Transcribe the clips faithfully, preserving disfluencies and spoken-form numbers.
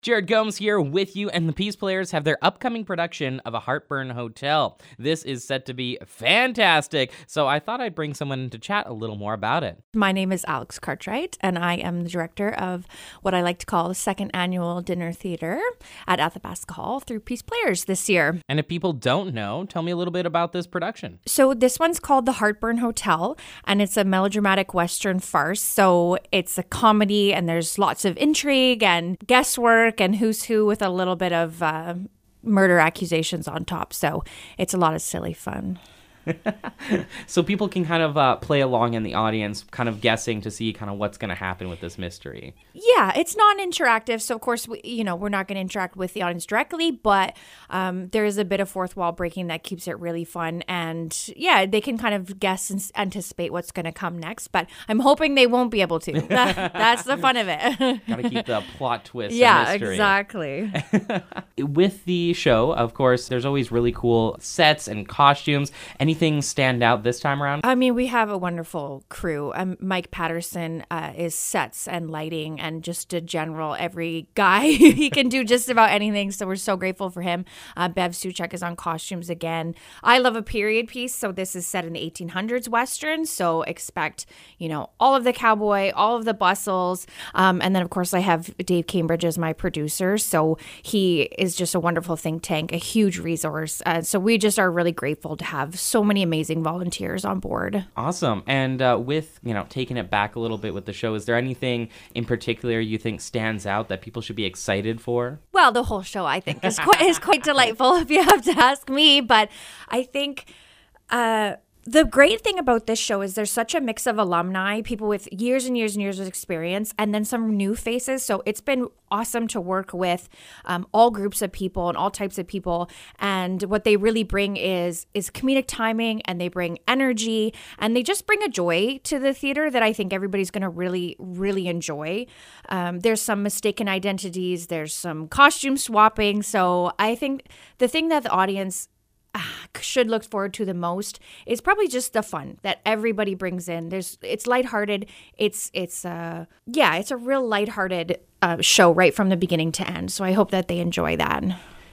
Jared Gomes here with you, and the Peace Players have their upcoming production of A Heartburn Hotel. This is set to be fantastic, so I thought I'd bring someone to chat a little more about it. My name is Alex Cartwright, and I am the director of what I like to call the second annual dinner theater at Athabasca Hall through Peace Players this year. And if people don't know, tell me a little bit about this production. So this one's called The Heartburn Hotel, and it's a melodramatic Western farce. So it's a comedy, and there's lots of intrigue and guesswork and who's who with a little bit of uh, murder accusations on top. So it's a lot of silly fun. So people can kind of uh, play along in the audience, kind of guessing to see kind of what's going to happen with this mystery. Yeah, it's non-interactive. So, of course, we, you know, we're not going to interact with the audience directly, but um, there is a bit of fourth wall breaking that keeps it really fun. And, yeah, they can kind of guess and anticipate what's going to come next. But I'm hoping they won't be able to. That, that's the fun of it. Got to keep the plot twist yeah, a mystery. Exactly. With the show, of course, there's always really cool sets and costumes. Anything stand out this time around? I mean, we have a wonderful crew. Um, Mike Patterson uh, is sets and lighting and just a general every guy. He can do just about anything, so we're so grateful for him. Uh, Bev Suchek is on costumes again. I love a period piece, so this is set in the eighteen hundreds Western, so expect, you know, all of the cowboy, all of the bustles, um, and then, of course, I have Dave Cambridge as my producer, so he is just a wonderful think tank, a huge resource. Uh, so we just are really grateful to have so many amazing volunteers on board. Awesome. And uh, with, you know, taking it back a little bit with the show, is there anything in particular you think stands out that people should be excited for? Well, the whole show, I think, is quite, is quite delightful, if you have to ask me. But I think uh, the great thing about this show is there's such a mix of alumni, people with years and years and years of experience, and then some new faces. So it's been awesome to work with um, all groups of people and all types of people. And what they really bring is is comedic timing, and they bring energy, and they just bring a joy to the theater that I think everybody's going to really, really enjoy. Um, there's some mistaken identities. There's some costume swapping. So I think the thing that the audience should look forward to the most is probably just the fun that everybody brings in. There's it's lighthearted. It's it's uh yeah, it's a real lighthearted uh, show right from the beginning to end. So I hope that they enjoy that.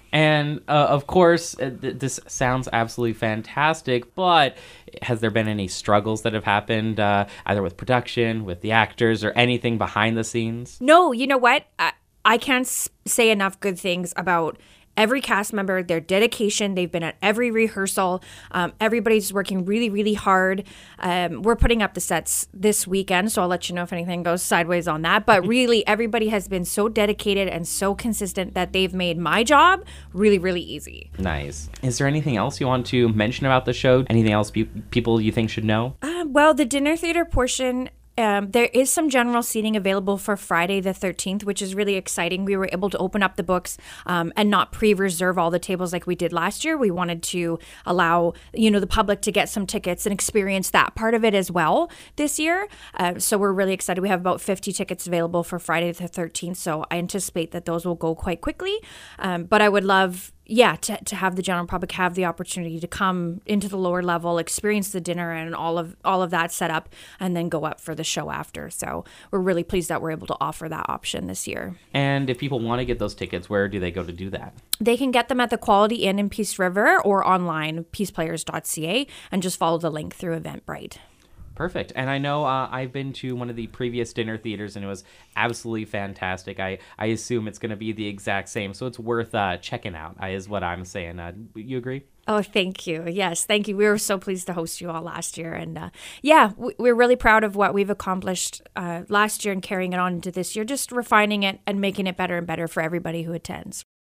And uh, of course, uh, th- this sounds absolutely fantastic, but has there been any struggles that have happened uh, either with production, with the actors, or anything behind the scenes? No, you know what? I, I can't say enough good things about every cast member, their dedication. They've been at every rehearsal. Um, everybody's working really, really hard. Um, we're putting up the sets this weekend, so I'll let you know if anything goes sideways on that. But really, everybody has been so dedicated and so consistent that they've made my job really, really easy. Nice. Is there anything else you want to mention about the show? Anything else pe- people you think should know? Uh, well, the dinner theater portion, Um, there is some general seating available for Friday the thirteenth, which is really exciting. We were able to open up the books um, and not pre-reserve all the tables like we did last year. We wanted to allow, you know, the public to get some tickets and experience that part of it as well this year. Uh, so we're really excited. We have about fifty tickets available for Friday the thirteenth, so I anticipate that those will go quite quickly. Um, but I would love... Yeah, to, to have the general public have the opportunity to come into the lower level, experience the dinner and all of all of that set up, and then go up for the show after. So we're really pleased that we're able to offer that option this year. And if people want to get those tickets, where do they go to do that? They can get them at the Quality Inn in Peace River or online, peace players dot c a, and just follow the link through Eventbrite. Perfect. And I know uh, I've been to one of the previous dinner theaters, and it was absolutely fantastic. I, I assume it's going to be the exact same, so it's worth uh, checking out, uh, is what I'm saying. Uh, you agree? Oh, thank you. Yes, thank you. We were so pleased to host you all last year. And uh, yeah, we're really proud of what we've accomplished uh, last year and carrying it on into this year, just refining it and making it better and better for everybody who attends.